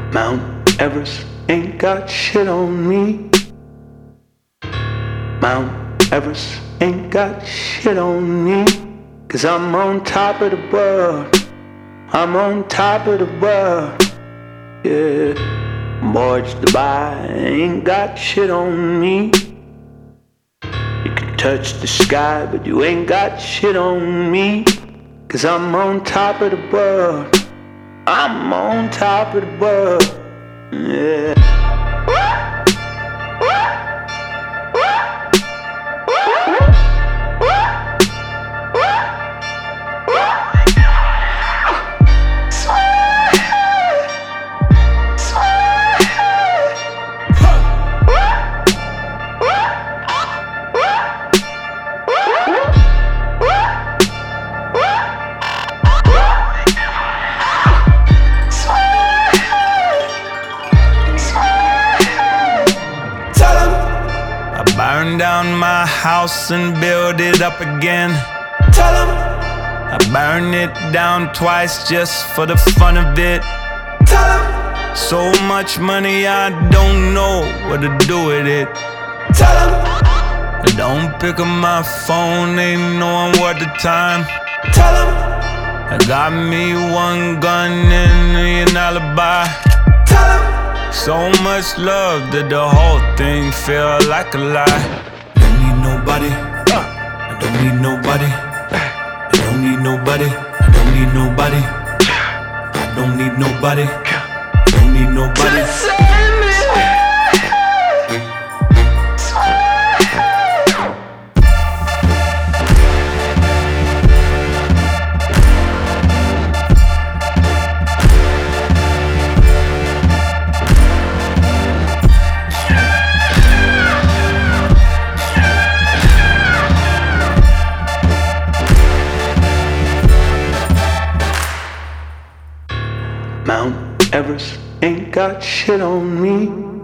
Mount Everest ain't got shit on me. Mount Everest ain't got shit on me. 'Cause I'm on top of the world. I'm on top of the world. Yeah. Mortgage Dubai ain't got shit on me. You can touch the sky, but you ain't got shit on me. 'Cause I'm on top of the world. I'm on top of the world. Yeah. Burn down my house and build it up again. Tell 'em I burn it down twice just for the fun of it. Tell 'em So much money I don't know what to do with it. Tell 'em I don't pick up my phone, ain't knowing what the time. Tell 'em I got me one gun and an alibi. Tell 'em So much love that the whole thing feel like a lie. Don't need nobody. I don't need nobody. I don't need nobody. I don't need nobody. I don't need nobody. I don't need nobody. Mount Everest ain't got shit on me.